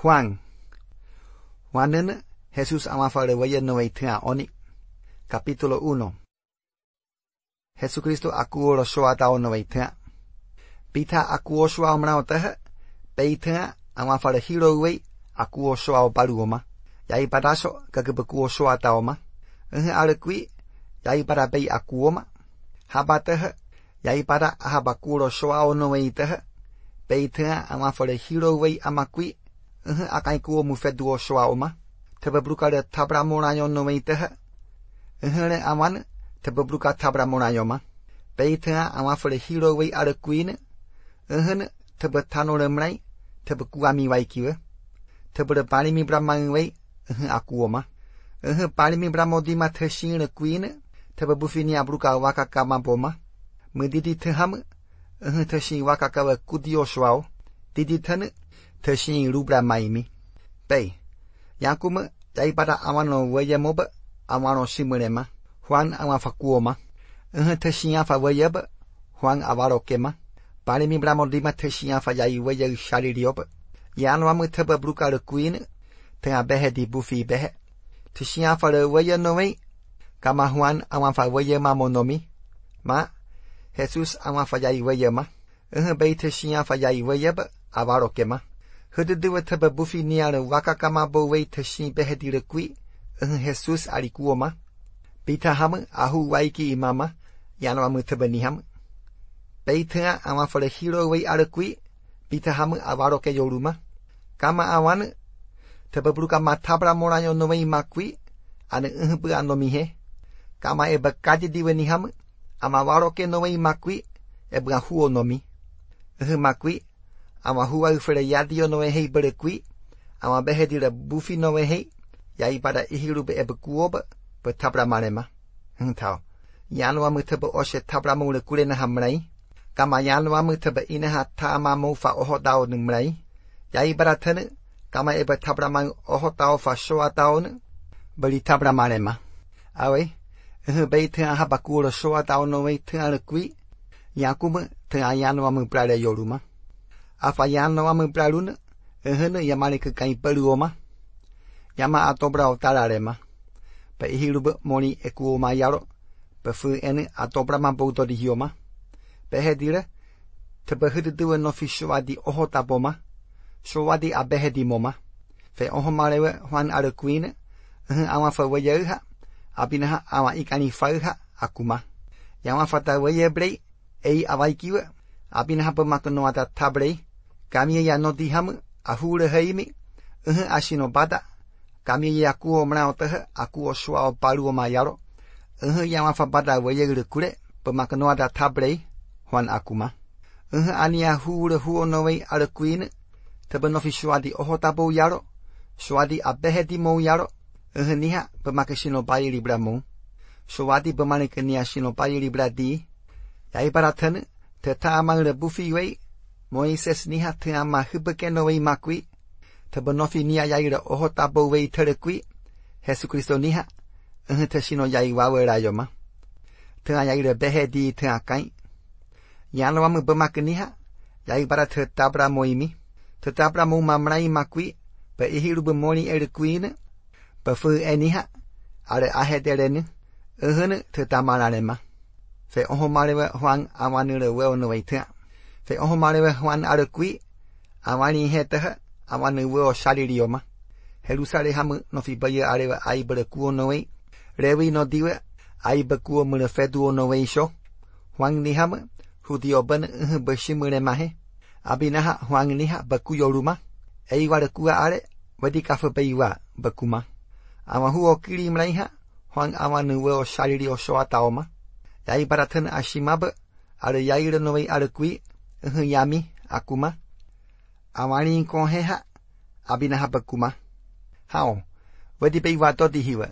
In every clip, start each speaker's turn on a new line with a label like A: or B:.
A: Juan. Juan Jesús amafare weye noveitea oni. Capítulo 1. Jesucristo akuo shoa tao noveitea. Pita akuo shoa omrao tehe. Peitea amafare hiro wei akuo shoa paruoma. Yai padaso kakibakuo shoa taoma. Arekui yai para pei akuoma. Habatehe yai para ahabakuo shoa noveitehe. Peitea amafare hiro wei amakui. Akai kuo mufeduo shoa oma. Tebebruka de tabra morayo noveitehe. Aman tebebruka tabra morayoma. Peitea amafare hiro wei arekuine. Tebetano remrai. Tebekuami waikiwe. Tebere mi bramang wei. Akuoma. Mi bramo di mateshin requine. Tebebufini abruka wakaka maboma. Medidi teham. Teshin wakaka kudio shwao. Didi ten. Teshin rubra maimi. Bay. Yankuma. Yaibada amano weyamoba. Amano simulema. Juan amafakuoma. Teshin afa weyaba. Juan avarokema. Mi bramo di mateshin afa yai weya sharirioba. Yano amuteba bruka requine. Tenga behe di bufi behe. Tishin fa le weye nomi. Kama Juan amafa weye mamonomi. Ma. Jesus amafa yai weye ma. Be tishin fa yai weye ba. Avarokema. Hudu teba bufi niare wakakama bo wei tishin behe di requi. Jesus alikuoma. Bita ham ahu waiki imama. Yano amuteba niham. Beitea amafa le hiro wei arequi. Bita ham avaroke yoruma. Kama awan. Tebebruka matabra morayo novei makui. Ane bu anomihe. Kama eba kaji diweni ham. Amawaroke novei makui. Eba huo nomi. Makui. Ama hua ufere yadio noe hei berekui. Ama behedira bufi noe hei. Yai pada ihirube eba kuoba. Be tabra marema. Tau. Yano amuteba oshe tabra mure kure na hamrai. Kama yano amuteba inaha taama mofa oho dao numrai. Yai pada tene. Kama eba tabramang oho tao fa shoa taon. Beli tabramarema. Awe. Bei tea habakuro shoa tao no wei tea rekui. Yakuma tea yano amu prale yoruma. Afa yano amu praluna. Yamani kai peruoma. Yama atobra otararema. Pe hiruba moni ekuoma yaro. Pe fu ene atobra mabuto di hioma. Pe hedire. Te behudu no fishoa di oho taboma. Showadi abehedi moma. Fe ohomarewe Juan arequine. Ama fa weyeha. Abinaha ama ikani fauha akuma. Yama fata weyebrei. Ei avaikiwe. Abinaha pemakonoata tabrei. Kami ya no diham. Ahure heimi. Ashino bada. Kami ya kuo mraotehe. Akuo shwao paruo mayaro. Yama fa bada weyegre kure. Pemakonoata tabrei. Juan akuma. Ania hure huo noei arequine. Tebenofi shwadi oho tabo yaro. Shwadi abehedi mo yaro. Niha bemakashino bayi libra mo. Shwadi bemanikania shino bayi libra di. Yai baratan. Te taamang le bufi wei. Moises niha te ama hubekeno wei makui. Tebenofi nia yaira oho tabo wei terekui. Jesucristo niha. Te shino yai wawe rayoma. Te yaira behedi te akai. Yano amu bemakaniha. Yai barat tabra moimi. Tetabra mo mamrai makui. Pe ihirube moni erequine. Pe fu eniha. Are ahederene. Tetamararema. Fe ohomarewe Juan amanure weo no weitea. Fe ohomarewe Juan arequi. Amani hetehe. Amanu weo sharirioma. Jerusale hamu no fibaye arewe aibere kuo no wei. Rewi no diwe. Aibe kuo mure feduo no wei sho. Juan ni hamu. Hudio ben beshimure mahe. Abinaha Juan niha bakuyoruma. Eiware kua are. Wedi kafe beiwa bakuma. Ama huo kiri mraiha. Juan amanu weo shariri o shoa taoma. Yai baratan ashimaba. Are yaira novei arekui. Yami akuma. Amani konheha. Abinaha bakuma. Hao. Wedi beiwa dodi hiwa.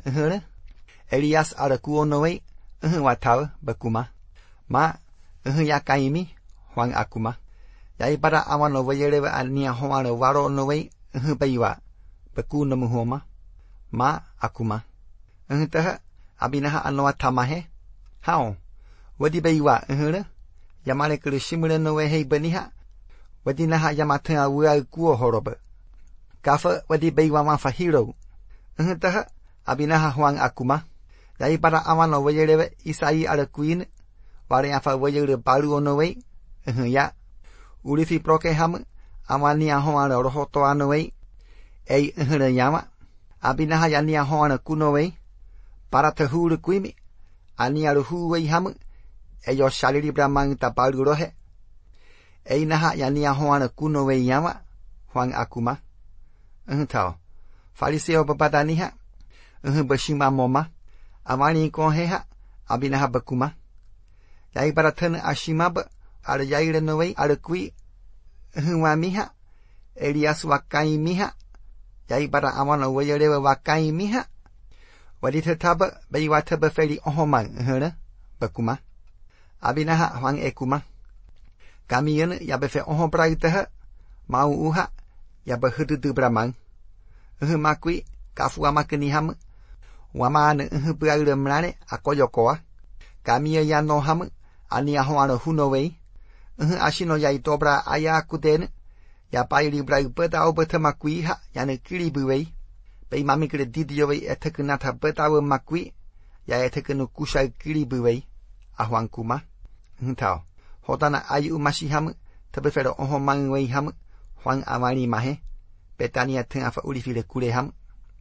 A: Elias arekuo novei. Watau bakuma. Ma. Yakaimi. Juan akuma. Yai para amano weyerewe ania homano waro no wei. Beiwa. Beku no muhoma. Ma akuma. Teha. Abinaha anoa tamahe. Hao. Wedi beiwa. Yamane kuru shimure no wei hei beniha. Wedi naha yamatenga wea kuo horobe. Kafa wadi bay wama fa hiro. Tah abinaha huang akuma. Yai para aman wayere isai ala queen. Wari afa wayere balu onoway. Ya. Ulifi proke ham. Amani ahoan rohoto anoway. Ei yama. Abinaha yani ahoan kunoway. Para tahuru quimi. Ani aluhuway ham. Eyo shaliri bramang tapalu rohe. Ei naha yani ahoan kunoway yama. Huang akuma. Tao. Fariseo babataniha. Bashima moma. Amani konheha. Abinaha bakuma. Yai baratan ashimab. Ada yaire nowe ada kui. Wamiha. Elias wakai miha. Yai bara amana wayarewa wakai miha. Wadita taba bayiwata bafeli ohomang. Bakuma. Abinaha huang ekuma. Kamiyan yabefe ohobraitaha. Mau uha. Yabahudu bramang. Makui kafua makeniham. Waman berada melane akoyokoa. Kami ya no ham ani ahoana hunowei. Ashino ya itobra aya kuden. Ya pairi brai betau betamakui ha yana kiribuwei. Bei mami kere didiowei etekunata betau makui. Ya etekunu kusha kiribuwei. Ahuang kuma. Tao. Hotana ayu masiham. Tabefero ohomangwei ham. Huang amani mahe. Betania tengafa ulifile kuleham.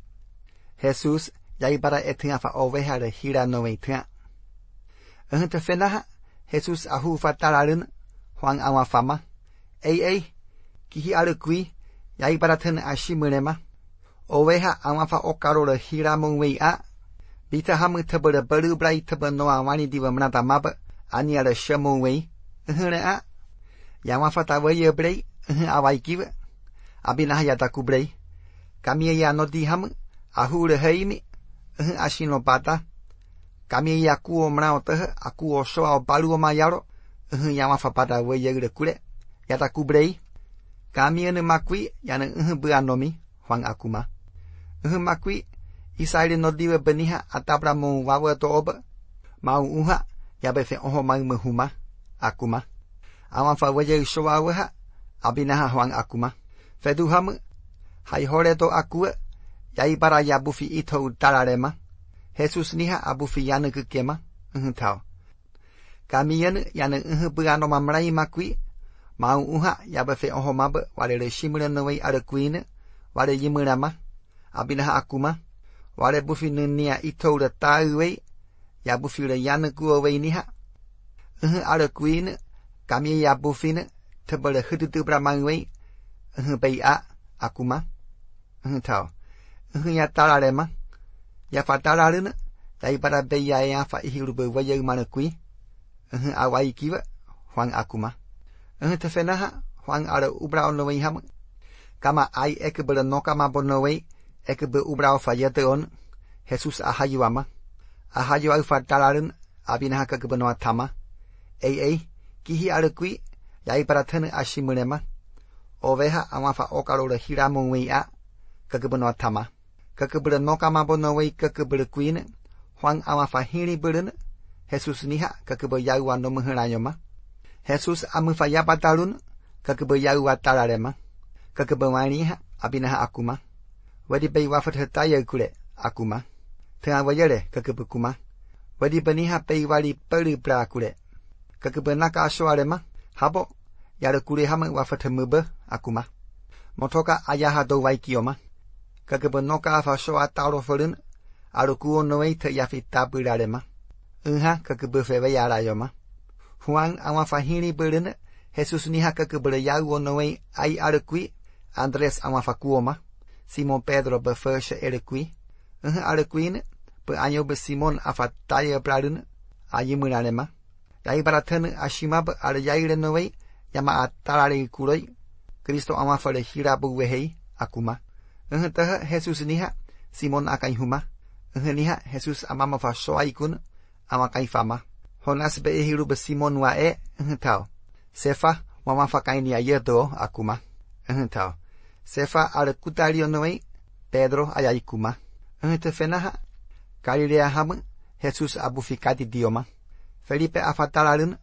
A: Jesus yai bara etengafa oveha de hira nowe tenga. Te fenaha Jesus ahu fatalalun Huang awa fama. Ei kihi ale kui yai bara ten ashimulema. Oveha awafa okaro de hira mongwei a. Bita ham tebele belu brai tebe noa wani diwa menata maba ani ale shemongwei. A. Yamafa tawaye brei awai kiwe. Abinaha yataku brei. Kami ya no diham. Ahu le heimi. Ashino bata. Kami ya kuo mrao teh. Akuo soa balu mayaro. Yamafa pada weye le kule. Yataku brei. Kami ene makui. Yana buanomi. Huang akuma. Makui. Isaile no diwe beniha. Atabra mo wawe to oba. Mau uha. Yabefe oho mang mehuma. Akuma. Amafa weye soa weha. Abinaha huang akuma. Feduham, hai horeto akua, yai para ya bufi ito tararema. Jesus niha abufi yana kema. Tao. Kami yana buano mamrai makui. Mau uha yabafe ohomab wale le shimura nowe arakuine. Wale yimurama. Abinaha akuma. Wale bufi nunia ito le tauwe. Yabufi le yana kuowe niha. Arakuine. Kami ya bufine. Tebele hududu bramangwe. Bay a akuma. Tao. Ya talarema. Ya fatalarina. Yai para beya ya fa ihirube waya manakui. Awai kiwa. Huang akuma. Te fenaha. Huang ara ubrao nowe ham. Kama ai ekebele nokama bonowe. Ekebe ubrao fayete on. Jesus ahayuama. Ahayuau fatalarin. Abinaha kakebenoa tama. Ei. Kihi arakui. Yai para tene ashimulema. Oveha amafa okaro le hiramongwei a. Kakebenoa tama. Kakebele nokama bonowei kakebele queen. Huang amafa hiri beren. Jesus niha kakebe yaua no muherayoma. Jesus amufa yapatalun. Kakebe yaua talarema. Kakebe waniha abinaha akuma. Wadi bay wafat hetaya kule akuma. Tenga wayere kakebe kuma. Wadi beniha bay wali peri pra kule. Kakebe naka ashoarema. Habo. Yara kule hama wafat mube akuma. Motoka ayaha do waikioma. Kakebe noka afa shoa taro forin. Arukuo noe te yafi tabularema. Kakebe febe yara yoma. Huang amafa hini berin. Jesus niha kakebe yauo noe ai arakui. Andres amafa kuoma. Simon Pedro befershe erekui. Arakuin. Be anyo be Simon afa taya bladun. Ayimunarema. Yai baraten ashimab ala yaire noe. Yama atarare kuroi. Cristo amafa le hirabu wehei. Akuma. Taha Jesus niha. Simon akai huma. Niha Jesus amamafa soaikun. Amakai fama. Honas be ehiru be Simon wa tao. Sefa wamafa kaini ayeto akuma. Tao. Sefa ala kutario noe. Pedro ayaikuma. Te fenaha. Galilea ham. Jesus abufikati dioma. Felipe afatalarun.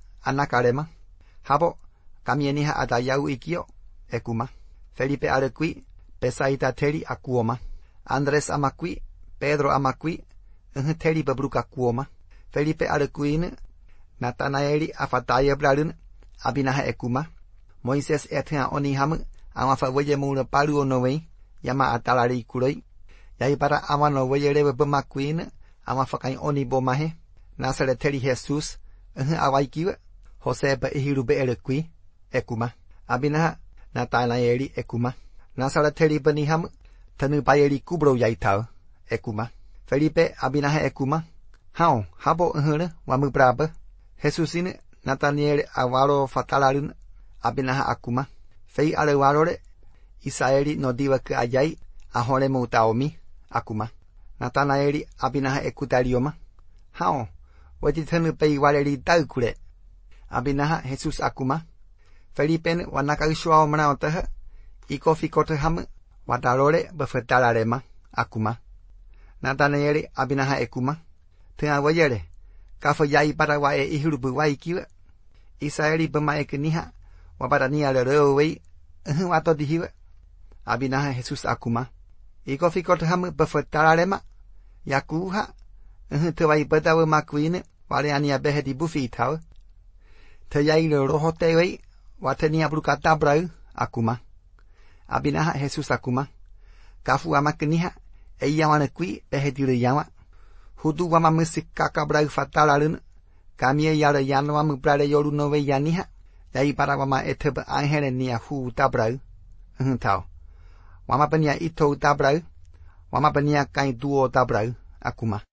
A: Anakarema. Habo. Kami niha ada yau ikio. Ekuma. Felipe arekui. pesaita teri akuoma. Andres amakui, Pedro amakui, teri babruka kuoma. Felipe arekuine, Natanaeli afataya bradun, abinaha ekuma. Moises etia oniham, amafa weye muna palu onowei, yama atalari kuroi. Yai para amano weye rebe bemakuine, amafakai oni bomahe, nasare teri Jesus, awaikiwe, Jose ba ihirube erekui, ekuma. Abinaha, Natanaeli ekuma. Nasara teri beniham, tanu bayeli kubro yaitao, ekuma. Felipe abinaha ekuma. Hao, habo wamu braba. Jesusine, Nathaniel awaro fatalarun, abinaha akuma. Fei alewarore, Isaeli no diwa ke ayai, ahore muutaomi, akuma. Nathanaeli abinaha ekutarioma. Hao, wetitanu pei waleri taukure. Abinaha Jesus akuma. Felipe wanakarishuao manaotaha, iko fikote ham, watarore befetalarema, akuma. Nathanaeli abinaha ekuma. Tengah wajere, kafo yai para wae ihirubu waikiwa. Isaeli bema ekeniha, wabarania lerewei, wato dihiwa. Abinaha Jesus akuma. Iko fikot ham befetalarema, yakuha, tewai betawe makuine, waleania behe di bufi tau. Teyai le roho tewei, watenia brukata brau, akuma. Abinaha Jesus akuma. Kafu amakeniha, eyawana kui behe di yawa. Hudu wama musik kaka brau fatalarun, kamie yara yanwa mubrade yoru nowe yaniha, yai para wama etebe angele nia hu tabrau, tau. Wama penia ito tabrau, wama penia kain duo tabrau, akuma.